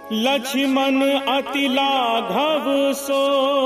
लक्ष्मण अति लाघव सो,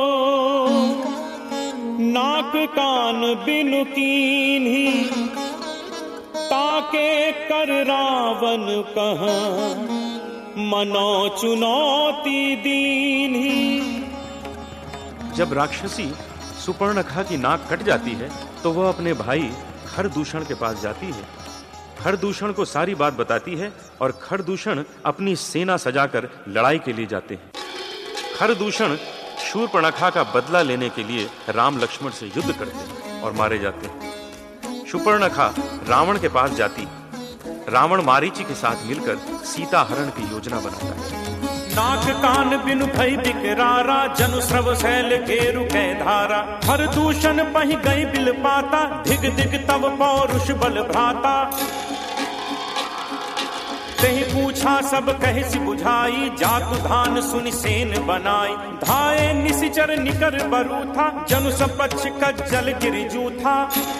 नाक कान बिनु कीन्ही, ताके कर रावण कहाँ, मनो चुनौती दीन्ही। जब राक्षसी सुपर्णखा की नाक कट जाती है तो वह अपने भाई खरदूषण के पास जाती है। खरदूषण को सारी बात बताती है और खरदूषण अपनी सेना सजाकर लड़ाई के लिए जाते हैं। खरदूषण शूर्पणखा का बदला लेने के लिए राम लक्ष्मण से युद्ध करते हैं और मारे जाते हैं। शूर्पणखा रावण के पास जाती, रावण मारीची के साथ मिलकर सीता हरण की योजना बनाता है। नाक कान बिनु भई बिकरारा, जनु स्रव शैल घेरु कै धारा। खरदूषण पहि गई बिल पाता, धिग धिग तव पौरुष बल भ्राता। तेहि पूछा सब कहि सि बुझाई, जातु धान सुनि सेन बनाई। धाये निशिचर निकर बरूथा, जनु सपक्ष कज्जल गिरि जूथा।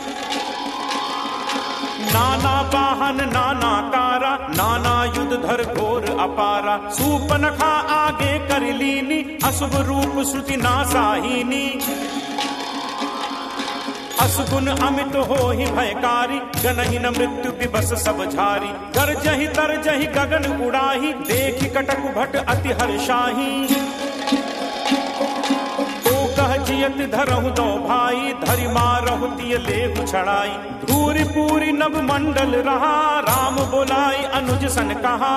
नाना वाहन नाना कारा, नाना युध धर घोर अपारा। सूर्पणखा आगे कर लीनी, अशुभ रूप श्रुति नासाहीनी। असगुन अमित होहि भयकारी, गनहि न मृत्यु विवश सब झारी। गरजहि तरजहि गगन उड़ाही, देखि कटक भट अति हर्षाही। जियत धरहु दो भाई, धरि मारहु तिय लेहु छड़ाई। धूरि पूरी नभ मंडल रहा, राम बोलाई अनुज सन कहा।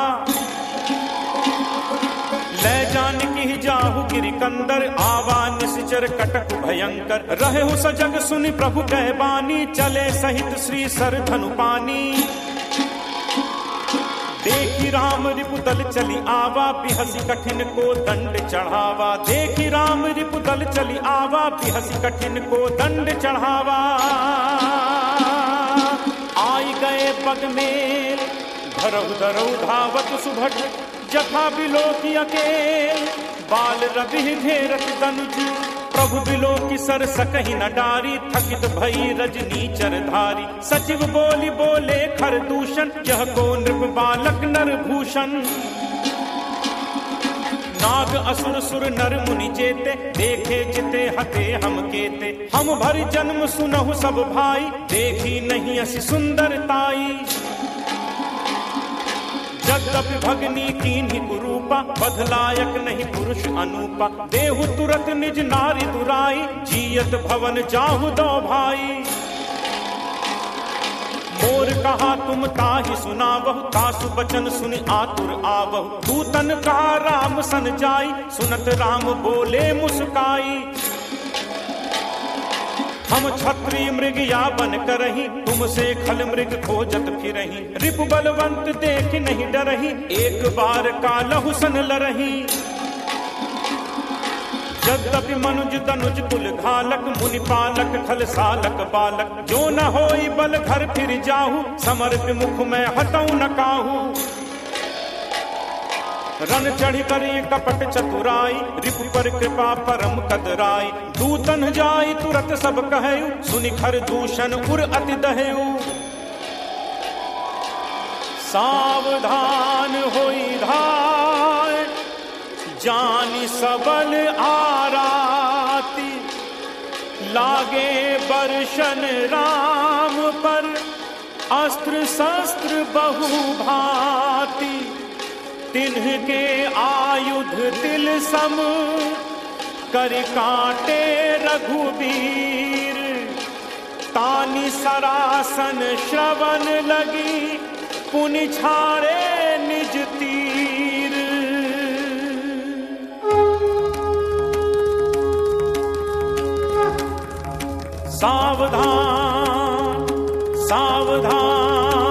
ले जानकी जाहु गिरि कंदर, आवा निशिचर कटक भयंकर। रहु सजग सुनि प्रभु कह बानी, चले सहित श्री सर धनु पानी। देखी राम रिपुदल चली आवा, बिहसी कठिन को दंड चढ़ावा। देखी राम रिपुदल चली आवा, बिहसी कठिन को दंड चढ़ावा। आई गए पग में धरहु धरहु धावत सुभट, जथा बिलोकी अकेल। बाल रवि घेरत दनुज, प्रभु बिलोकी सर सकहि न डारी। थकित भई रजनी चरधारी, सचिव बोली बोले खरदूषण। यह को नृप बालक नर भूषण। नाग असुर सुर नर मुनि जेते, देखे चिते हते हम केते। हम भर जन्म सुनहु सब भाई, देखी नहीं असी सुंदरताई। जगदपि भगनी कीन्ही कुरूपा, बधलायक नहीं पुरुष अनूपा। देहु तुरत निज नारी दुराई, जियत भवन जाहु दो भाई। मोर कहा तुम ताहि सुनावहु, तासु बचन सुनि आतुर आवहु। दूतन कहा राम सन जाई, सुनत राम बोले मुस्काई। हम क्षत्रिय मृग या बन करही, तुमसे खल मृग खोजत फिरही। रिपु बलवंत देख नहीं डरही, एक बार कालहु सन लरही। यद्यपि मनुज तनुज कुल घालक, मुनि पालक खल सालक बालक। जो न होई बल घर फिर जाहु, समर विमुख में हटऊ न काहू। रन चढ़ी करी कपट चतुराई, रिपु पर कृपा परम कदराई। दूतन जाई तुरत सब कहयु, सुनि खरदूषण उर अति दहयु। सावधान होई धाय, जानि सबल आराती। लागे बर्शन राम पर, अस्त्र शस्त्र बहु भांति। तिन्ह आयुध तिल सम, कर काटे रघुबीर। तानि सरासन श्रवण लगी, पुनि छाड़े निज तीर। सावधान सावधान,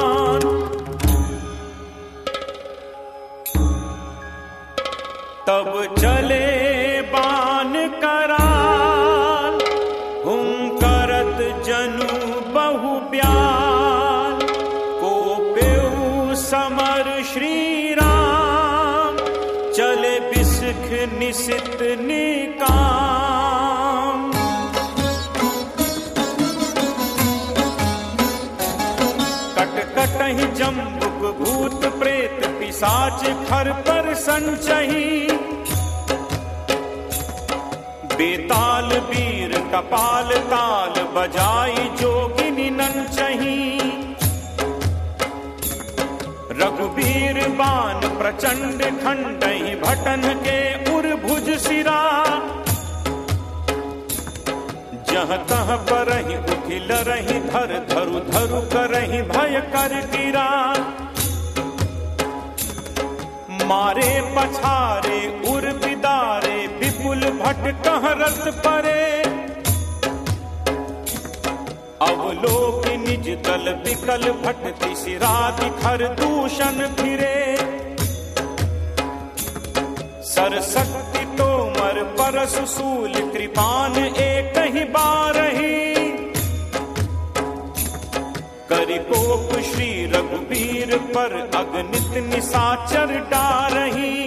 तब चले बाण कराल। हुंकरत जनु बहु ब्याल, को पेउ समर श्री राम। चले बिसख निशित निकाम। कट कटहि जम्बुक भूत प्रेत पिशाच खर पर संचही, बेताल वीर कपाल ताल बजाई जोगिनी नंचही। रघुवीर बाण प्रचंड खंडहि भटन के उर्भुज सिरा, जह तह परहि उठिल रही धर धरु धरु करहि भय कर गिरा। मारे पछारे उर बिदारे विपुल भट कह रत परे, अवलोक निज दल विकल भट तिसिरादि खर दूषण फिरे। सरस्वती तोमर परसु शूल कृपान एक ही बारही, करिकोप श्री रघुवीर पर अगणित निशाचर डारही।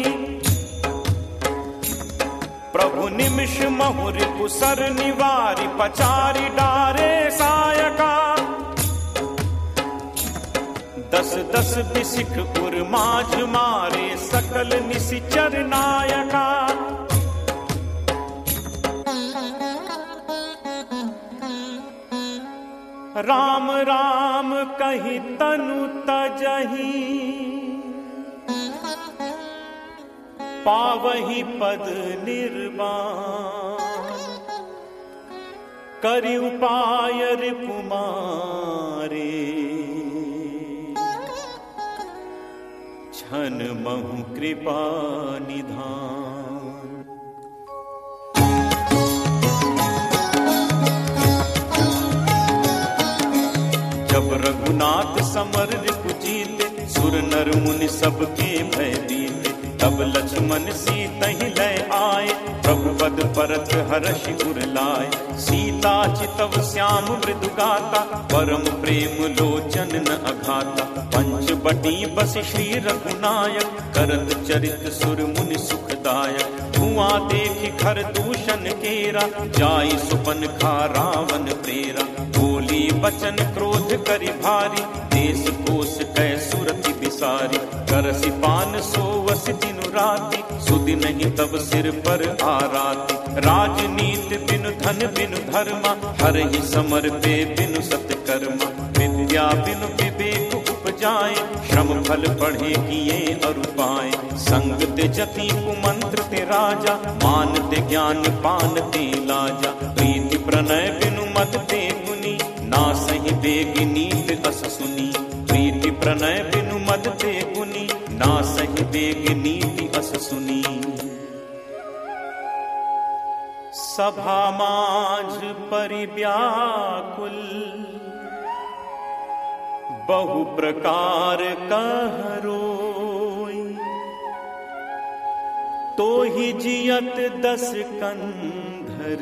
प्रभु निमिष महुर कुसर निवारि पचारि डारे सायका, दस दस बिसिख उर माझ मारे सकल निशिचर नायका। राम राम कहि तनु तजहि, पावहि पद निर्वाण। करि उपाय रिपुमारे, छन महु कृपा निधान। जब रघुनाथ समर रिपुजीते, सुर नर मुनि सबके भय दीते। तब लक्ष्मण सीतहि लय आए, प्रभु पद परत हर्षि उर लाए। सीता चितव श्याम मृदु गाता, परम प्रेम लोचन न अघाता। पंच बटी बस श्री रघुनायक, करत चरित सुर मुनि सुखदायक। धुआं देखि खर दूषण केरा, जाई सुपन खा रावण प्रेरा। बोली बचन क्रोध करि भारी, देश कोष कै सुरति बिसारी। करसि पान सोवस दिनु राति, सुदिनहि तब सिर पर आराति। राजनीति बिनु धन बिनु धर्मा, हरहि समर पे बिनु सत्कर्मा। विद्या बिनु विवेक उपजाए, श्रम फल पढ़े किए अरु पाए। संग ते जति कुमंत्र ते राजा, मान ते ज्ञान पान ते लाजा। प्रीति प्रणय बिनु मद ते गुनी, नासहि बेग नीत अस सुनी। प्रीति प्रणय बिनु मद ते गुनी, नासहि बेग नीति अस सुनी। सभा माझ परिव्याकुल, बहु प्रकार कह रोई। तो ही जियत दस कंधर,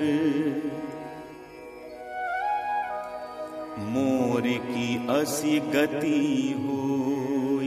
मोर की असी गति होई।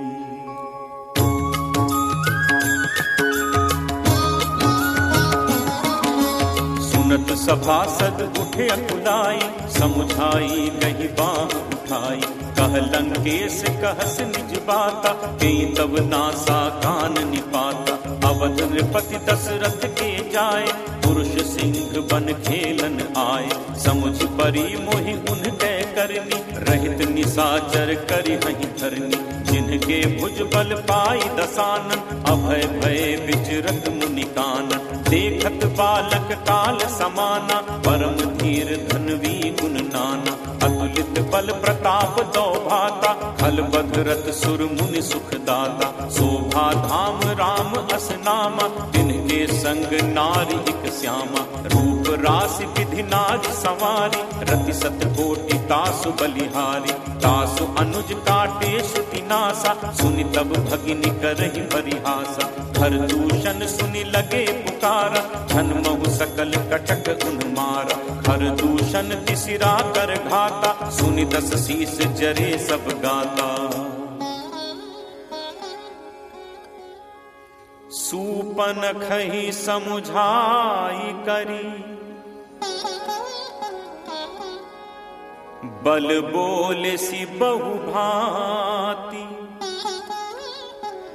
सुनत सभासद उठे अकुलाई, समुझाई कही बाह उठाई। कह लंकेश कहस निज बाता, कई तब नासा कान निपाता। अवध नृपति दशरथ के जाए, पुरुष सिंह बन खेलन आए। समुझ परी मोहि उन कै करनी, रहित निशाचर करि हहि धरनी। जिनके भुज बल पाई दसानन, अभय भय विचरत मुनि कानन। देखत बालक काल समाना, परम धीर धनवी गुण नाना। अतुलित बल प्रताप दौ भाता, खल बधरत सुर मुनि सुखदाता। शोभा धाम राम अस नामा, तिनके संग नारी इक श्यामा। रूप राशि विधि नाज सवारी, रति सत कोटि तासु बलिहारी। तासु अनुज काटे सुति नासा, सुनि तब भगिनी करहि परिहासा। हर दूषण सुनि लगे पुकारा, जन्महु सकल कटक उन्मारा। हर दूषण तिसिरा कर घाता, सुनि दस शीस जरे सब गाता। सूपन खही समुझाई करी, बल बोले सी बहु भांति।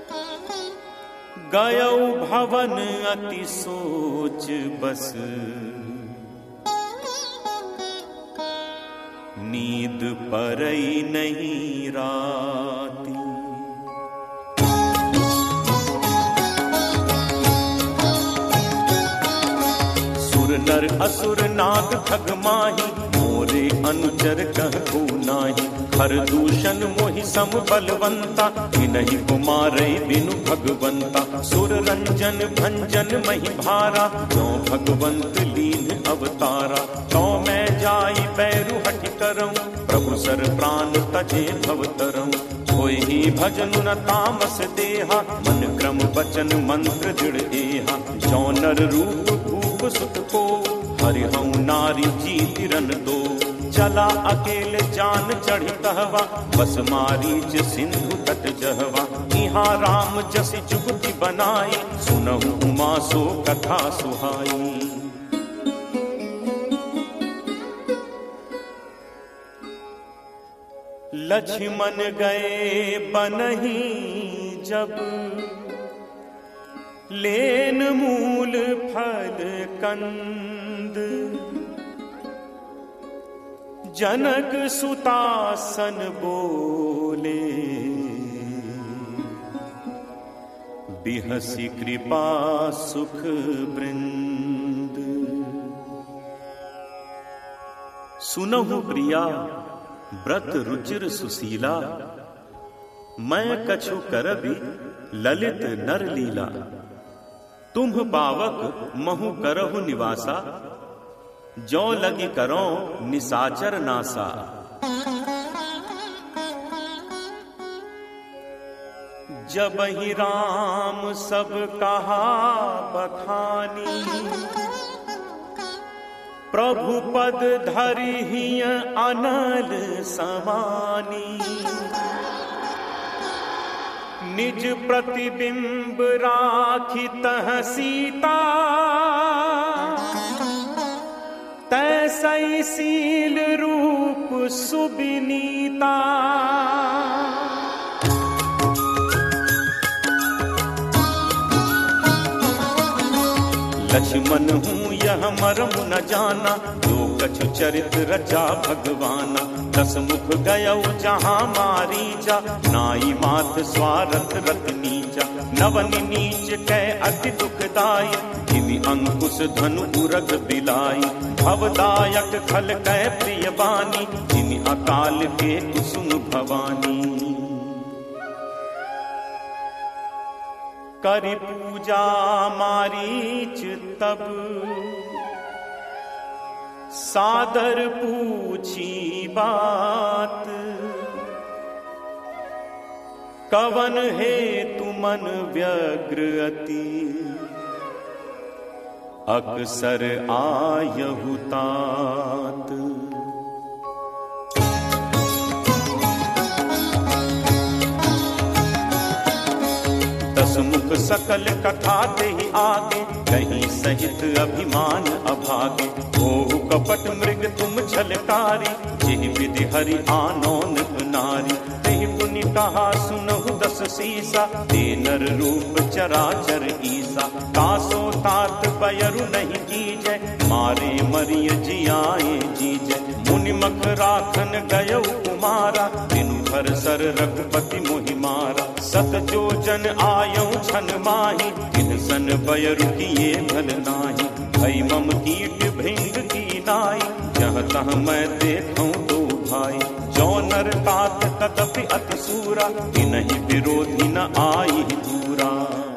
गयौ भवन अति सोच बस, नींद परई नहीं राती। सुर नर असुर नाग ठग माही, मोरे अनुचर कहू नाही। हर दूषण मोहि सम बलवंता, इनहि कुमारै बिनु भगवंता। सुर रंजन भंजन महि भारा, जो भगवंत लीन अवतारा। तो मैं जाई बैरु हठ करऊं, प्रभु सर प्राण तजे भवतरऊं। होय ही भजन न तामस देहा, मन क्रम वचन मंत्र दृढ़ एहा। जो नर रूप भूप सुत को, हरिहऊँ नारी जीतिरन दो। चला अकेले जान चढ़ी कहवा, बस मारीच सिंधु तट जहवा। इहाँ राम जसि जुगति बनाई, सुनहु उमा सो कथा सुहाई। लक्ष्मण गए बनहि जब, लेन मूल फल कंद। जनक सुतासन बोले, बिहसी कृपा सुख वृंद। सुनहु प्रिया व्रत रुचिर सुशीला, मैं कछु करबि ललित नर लीला। तुम्ह पावक महु करहु निवासा, जो लगी करो निसाचर नासा। जब ही राम सब कहा बखानी, प्रभु पद धरिहिय अनल समानी। निज प्रतिबिंब राखी तह सीता, तैसई सील रूप सुबिनीता। लक्ष्मण हूँ यह मरम न जाना, जो कछु चरित रचा भगवाना। 10 मुख गयौ जहाँ मारीचा, नाई मात स्वारथ रत नीचा। नवन नीच कै अति दुखदाई, जिमि अंकुश धनु उरग बिलाई। भवदायक खल कै प्रिय बानी, जिमि अकाल के कुसुम भवानी। करि पूजा मारीच तब, सादर पूछी बात। कवन हेतु मन व्यग्र अति, अक्सर आयहु तात। मुख सकल कथा देहि आगे, कहीं सहित अभिमान अभागे। हो कपट मृग तुम छलकारी, जिहि विधि हरि आनौन नारी। तेहि पुनि कहा सुनहु 10 सीसा, ते नर रूप चराचर ईसा। कासो तात बयरु नहीं कीजै, मारे मरिय जियाए जीजै। मुनि मख राखन गयौ कुमारा, बिनु भर सर रघुपति मोहि मारा। सत जो जन आयौ छन माही, किन्सन बयरु किए भल नाही। भई मम कीट भृंग की नाई, जहाँ तहाँ मैं देखूं दो भाई। जो नर तात तदपि अति सूरा, इनहि विरोधी न आई दूरा।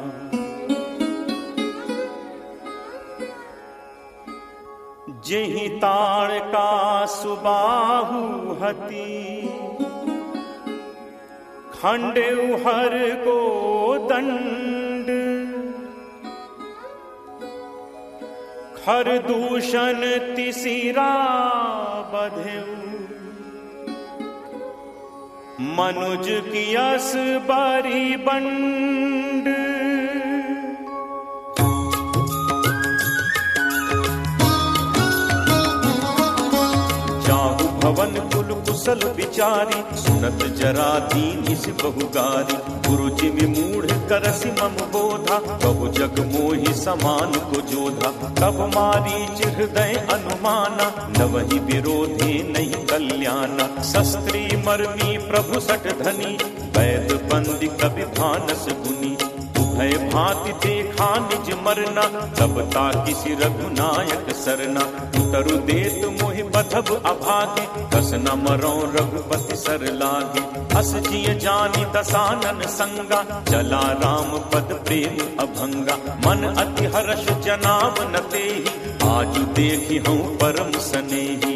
जेहि ताड़ का सुबाहु हति, खंडेउ हर को दंड। खर दूषण तिसिरा बधेउ, मनुज की यस बारी बंड। जाहु भवन कुल कुशल विचारी, सुनत जरा दीन बहुगारी। गुरु जिमि मूढ़ करसि मम बोधा, बहु जग मोहि समान को जोधा। तब मारीच हृदय अनुमाना, नवहि विरोधी नहीं कल्याणा। शस्त्री मर्मी प्रभु सठ धनी, वैद बंदी कवि भानस गुनी। भय भांति देखा निज मरना, तब ताकिसि रघुनायक सरना। उतरु देत मोहि बधब अभागे, कस न मरौ रघुपति सर लागे। अस जिय जानि दसानन संगा, चला राम पद प्रेम अभंगा। मन अति हर्ष जनाव न तेहि, आजु देखि हूँ परम सनेही।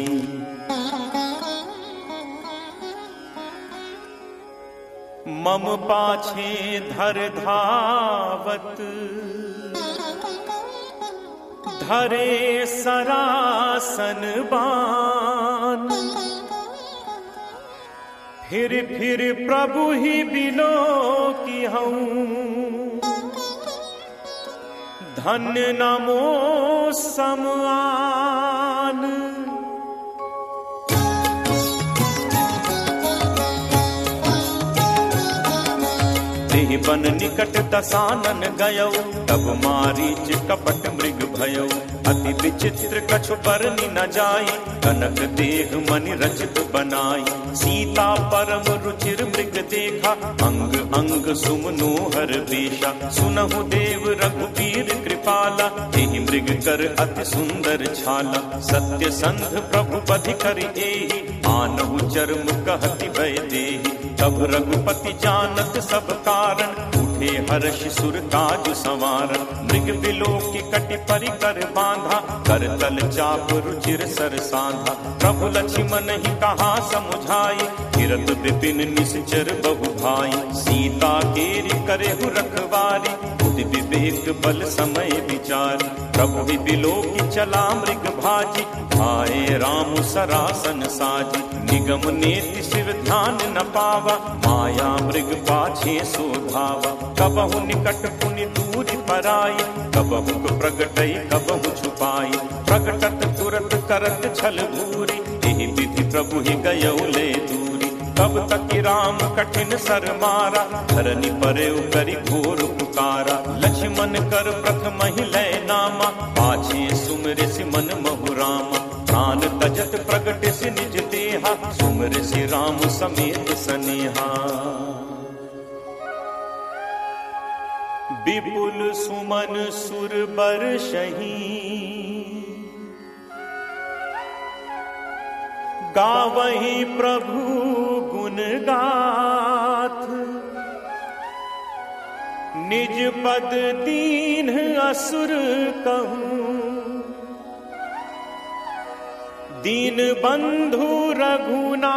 मम पाछे धर धावत, धरे सरासन बान। फिर प्रभु ही बिलो की हूँ, धन्य नमो समान। बन निकट दसानन गयौ, तब मारीच कपट मृग भयौ। अति विचित्र कछु बरनि न जाई, कनक देह मनि रचित बनाई। सीता परम रुचिर मृग देखा, अंग अंग सुमनोहर वेशा। सुनहु देव रघुबीर कृपाला, एहि मृग कर अति सुंदर छाला। सत्य संध प्रभु बधि कर एहि, आनहु चर्म कहति भय देहि। तब रघुपति जानत सब कारण, उठे हर्ष सुर काज संवारन। मृग बिलोकि कटि परिकर बांधा, कर तल चाप रुचिर सर सांधा। प्रभु लक्ष्मण ही कहा समुझाई, गिरत विपिन निश्चर बहु भाई। सीता केरि करेहु रखवारी, बुद्धि विवेक बल समय विचारी। प्रभु ही बिलोकि चला मृग भाजी, आए राम सरासन साजी। निगम नेति शिव ध्यान न पावा, माया मृग पाछे सो धावा। कबहु निकट पुनि दूरि पराई, कबहु प्रगटई कबहु छुपाई। प्रगटत तुरत करत छल भूरी, एहि विधि प्रभु ही गयौ ले दूरी। तब तक राम कठिन सर मारा, धरनी परे करि घोर पुकारा। लक्ष्मण कर प्रथम ही लय नामा, पाछे सुमिरसि मन महु रामा। प्राण तजत प्रगटिसि निज देहा, सुमिरसि राम समेत सनेहा। विपुल सुमन सुर बरसहि, गावहि प्रभु गुण गाथ। निज पद दीन असुर कहूँ, दीन बंधु रघुनाथ।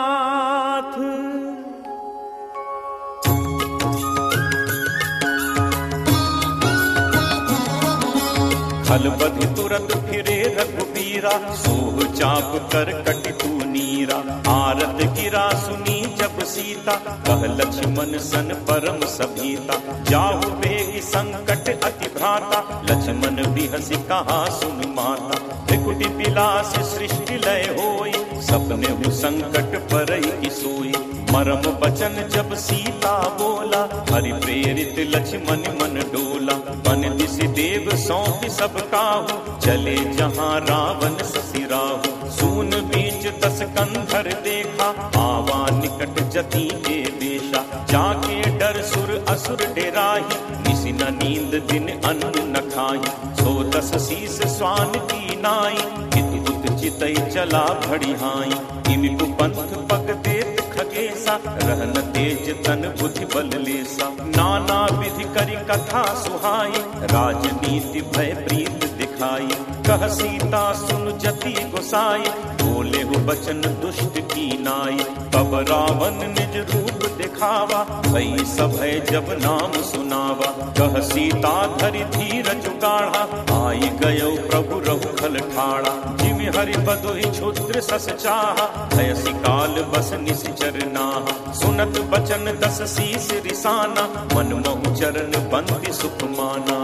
खल बधि तुरत फिरे रघुबीरा, सोह चाप कर कटि तू नीरा। आरत गिरा सुनी जब सीता, कह लक्ष्मण सन परम सभीता। जाहु बेगी संकट अति भ्राता, लक्ष्मण बिहसि कहा सुन माता। त्रिकुटि विलास सृष्टि लय होई, सपने हु संकट परई की सोई। मरम बचन जब सीता बोला, हरि प्रेरित लक्ष्मण मन डोला। बन दिसि देव सौंपि सब काहू, चले जहाँ रावण ससिराहू। सून बीच 10 कंधर देखा, आवा निकट जति के देशा। जाके डर सुर असुर डेराही, निसि न नींद दिन अन्न न खाई। सो 10 शीस स्वान की नाई, हित चितई चला भड़िहाई। इमि कुपंथ पग देत खगेसा, रहन तेज तन बुद्धि बल लेसा। नाना विधि करि कथा सुहाई, राजनीति भय प्रीत दिखाई। कह सीता सुन जति गोसाई, बोले हो बचन दुष्ट की नाई। तब रावण निज रूप दिखावा, भई सभय जब नाम सुनावा। कह सीता धरि धीरज गाढ़ा, आई गयो प्रभु रघुखल ठाड़ा। जिमि हरि बधुहि क्षुद्र सस चाहा, भयसि काल बस निश्चर नाहा। सुनत बचन 10 शीस रिसाना, मन महु चरण बंदि सुख माना।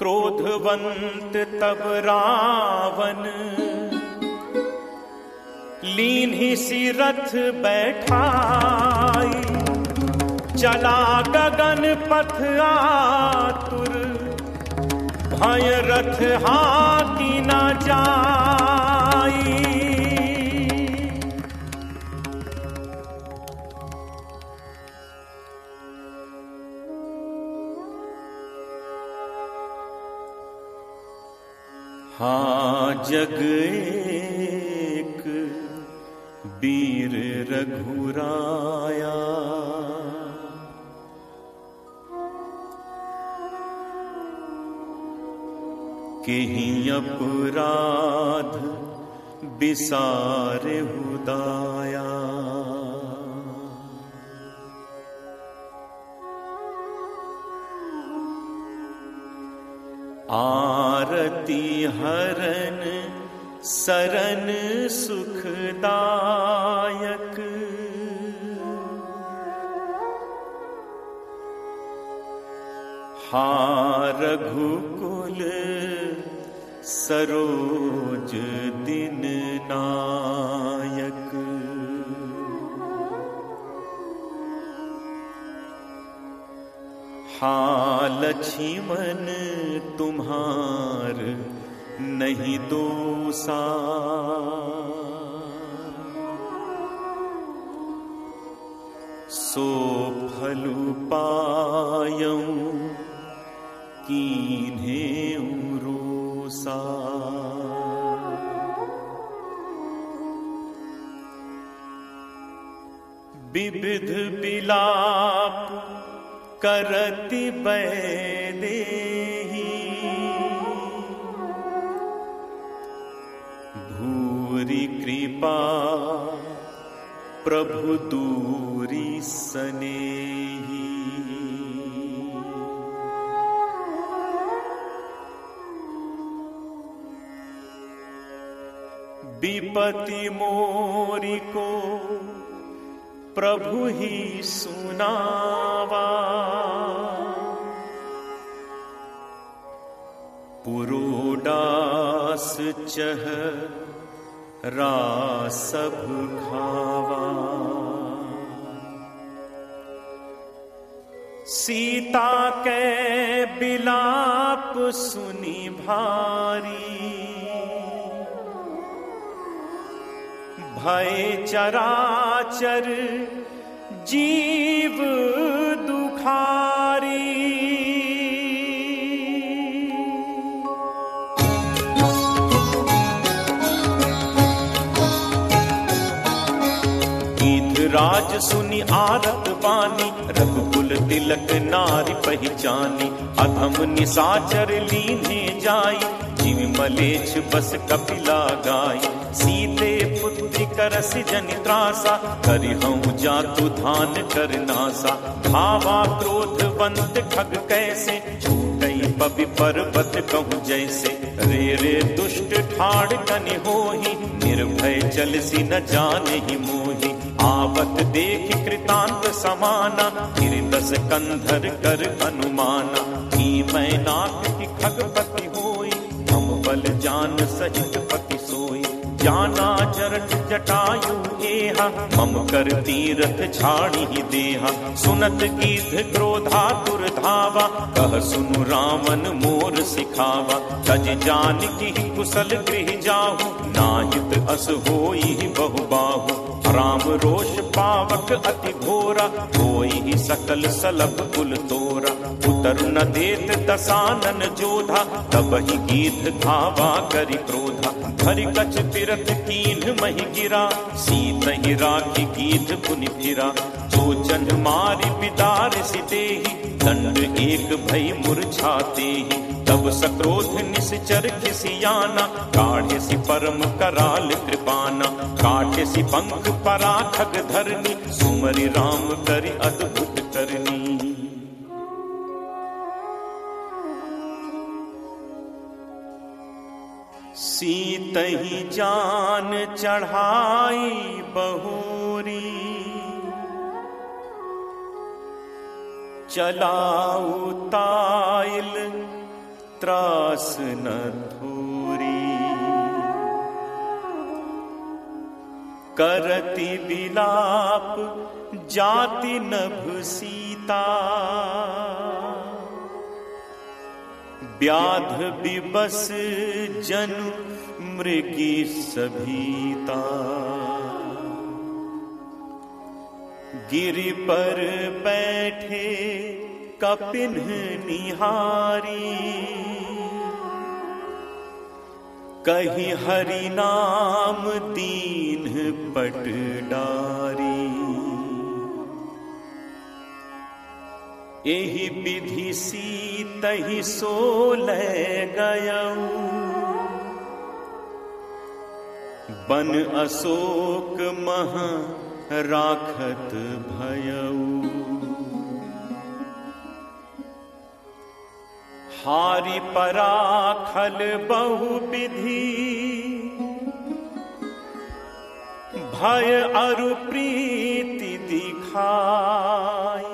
क्रोधवंत तब रावण, लीन ही सी रथ बैठाई, चला गगन पथ आतुर, भय रथ हाथी न जाई। हाँ जग एक वीर रघुराया, केहि अपराध बिसारे हुदाया। आरती हरन सरन सुखदायक, हाँ रघुकुल सरोज दिन नायक। हाँ लक्ष्मण तुम्हार नहीं दोसा, सो फलु पायऊं कीन्हे रोसा। विविध विलाप करति बैदेही, भूरि कृपा प्रभु दूरी सनेही। विपति मोरी को प्रभु ही सुनावा, पुरोडास चह रासभ खावा। सीता के बिलाप सुनी भारी, भय चराचर जीव दुखारी। राज सुनी आरत बानी, रघुकुल तिलक नारी पहचानी। अधम निशाचर लीने जाई, जीव मलेच्छ बस कपिला गाई। सीते पुत्री करस जनि त्रासा, करिहऊँ जातु धान कर नासा। भावा क्रोधवंत खग कैसे, छूटई पवि पर्वत कहूँ जैसे। रे रे दुष्ट ठाड़ कनि होहि, निर्भय चलसी न जानेहि मोहि। आवत देख कृतांत समाना, फिर दस कंधर कर अनुमाना। मैं नाथ की खगपति होई, हम बल जान सहित पति सोई। जाना जरठ जटायु एहा, मम कर तीरथ झाड़ी ही देहा। सुनत गीध क्रोधातुर धावा, कह सुनु रामन मोर सिखावा। तज जानकी कुशल गृह जाहु, नाहित अस होई बहु बाहु। राम रोष पावक अति घोरा, होई ही सकल सलभ कुल तोरा। उतर न देत दसानन जोधा, तब ही गीध धावा करि क्रोधा। धरि कछ तीरथ कीन्ह महि गिरा, सीत ही राखी गीध पुनि फिरा। जो जन मारि बिदार सितेहि, दंड एक भई मूर्छाते ही। तब सक्रोध निश्चर खिसियाना, काढ़े सि परम कराल कृपाना। काटे सि पंख पराखग धरनी, सुमरि राम करि अद्भुत करनी। सीतहि जान चढ़ाई बहुरी, चलाऊ ताइल त्रास न धूरी। करति विलाप जाति नभ सीता, व्याध विबस जनु मृगी सभीता, गिरि पर बैठे कपिन निहारी, कहीं हरि नाम दीन पट डारी, एहि विधि सीतहि सोलह गयऊ, बन अशोक मह राखत भयऊ, हारि पराखल बहु विधि, भय अरु प्रीति दिखाई,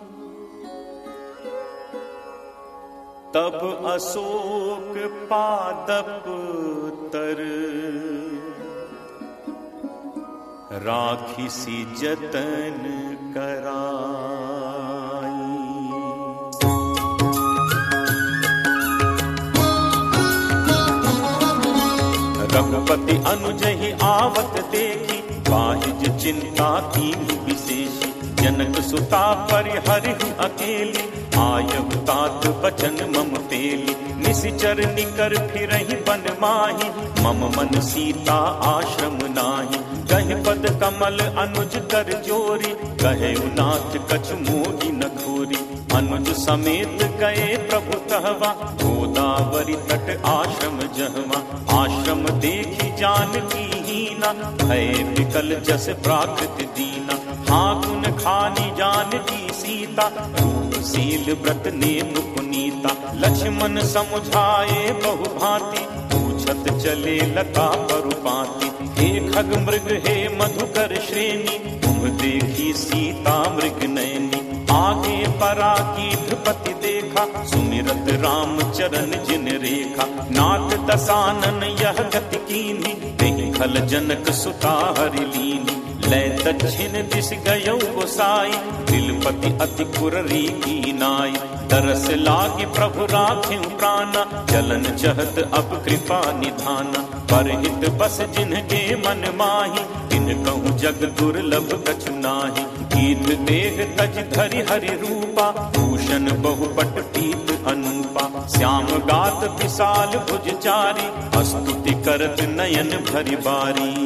तब अशोक पादप तर, राखिसी जतन कराई। रघुपति अनुजहि आवत देखी, बाहिज चिंता कीन्ही विशेषी, जनक सुता परिहरिहु अकेली, आयहु तात बचन मम पेली, निशिचर निकर फिरहि बन माही, मम मन सीता आश्रम नाही, कहि पद कमल अनुज कर जोरी, कहे नाथ कछु मोहि न खोरी, अनुज समेत गए प्रभु तहवा, गोदावरी तट आश्रम जहवा, आश्रम देखी जानकी हीना, भय विकल जस प्राकृत दीना, हाकुन खानी जानकी सीता, रूपशील व्रत नेम पुनीता, लक्ष्मण समुझाए बहु भांति, पूछत चले लता परुपाती, हे खग मृग हे मधुकर श्रेणी, तुम देखी सीता मृग नयनी, आगे पराकीर्ति देखा, सुमिरत राम चरण जिन रेखा, नाथ दसानन यह गति कीन्ही, तेहि खल जनक सुता हरि लीनी, लय दक्षिण दिश गयौ गोसाई, दिलपति अति कुररी की नाई, तरस लागे प्रभु राखें प्राणा, चलन चहत अब कृपा निधाना, परहित बस जिनके मन माही, तिन कहूँ जग दुर्लभ कछु नाही, गीत देह तज धरि हरि रूपा, भूषण बहुपट पीत अनूपा, श्याम गात विशाल भुज चारी, स्तुति करत नयन भरि बारी,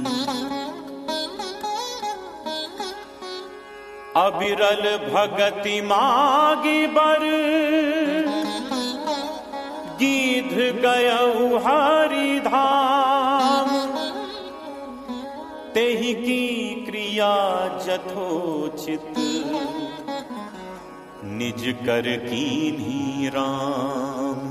अविरल भगति मागी बर, गीध गयऊ हरि धाम, तेहि की क्रिया जथोचित, निज कर कीन्ही राम।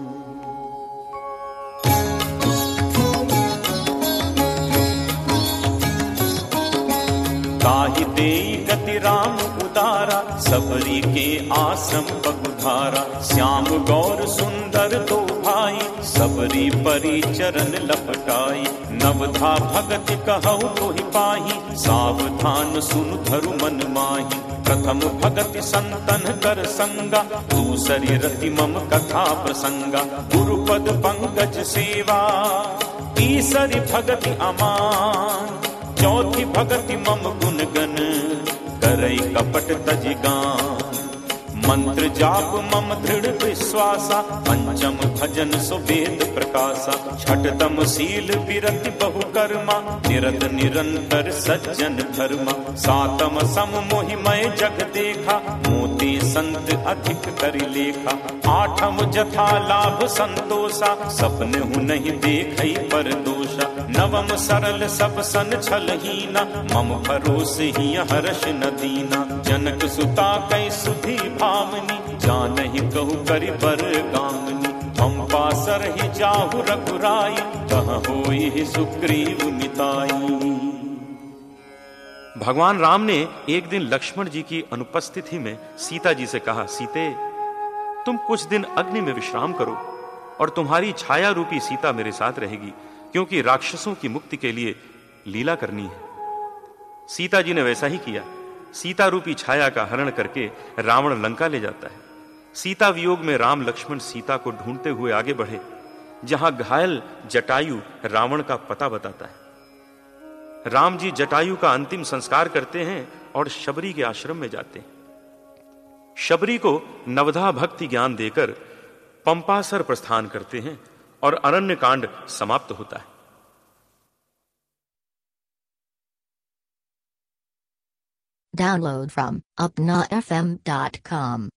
ताहि देई गति राम उदारा, सबरी के आश्रम पगुधारा, श्याम गौर सुंदर दो भाई, सबरी परी चरण लपटाई, नवधा भगति कहु तोहि पाही, सावधान सुनु धरु मन माही, प्रथम भगति संतन कर संगा, दूसरी रति मम कथा प्रसंगा, गुरुपद पंकज सेवा, तीसरी भगति अमान, चौथी भगति मम गुण गण, करई कपट तजिगान, मंत्र जाप मम दृढ़ विश्वासा, पंचम भजन सुवेद प्रकाशा, छठतम शील विरति बहु कर्मा, निरत निरंतर सज्जन धर्मा, सातम सम मोहिमय जग देखा, मोती संत अधिक कर लेखा, आठम जथा लाभ संतोषा, सपने हूँ नहीं देखई पर दोषा, नवम सरल सब सन छलहीना, मम भरोस ही हर्ष न दीना, जनक सुता कै सुधी भामनी, जानहि कहु करि बर गामनी, हम पासर ही जाहु रघुराई, कह होई सुग्रीव मिताई। भगवान राम ने एक दिन लक्ष्मण जी की अनुपस्थिति में सीता जी से कहा, सीते तुम कुछ दिन अग्नि में विश्राम करो और तुम्हारी छाया रूपी सीता मेरे साथ रहेगी, क्योंकि राक्षसों की मुक्ति के लिए लीला करनी है। सीता जी ने वैसा ही किया। सीता रूपी छाया का हरण करके रावण लंका ले जाता है। सीता वियोग में राम लक्ष्मण सीता को ढूंढते हुए आगे बढ़े, जहां घायल जटायु रावण का पता बताता है। राम जी जटायु का अंतिम संस्कार करते हैं और शबरी के आश्रम में जाते हैं। शबरी को नवधा भक्ति ज्ञान देकर पंपासर प्रस्थान करते हैं और अरण्य कांड समाप्त होता है। Download from upnafm.com.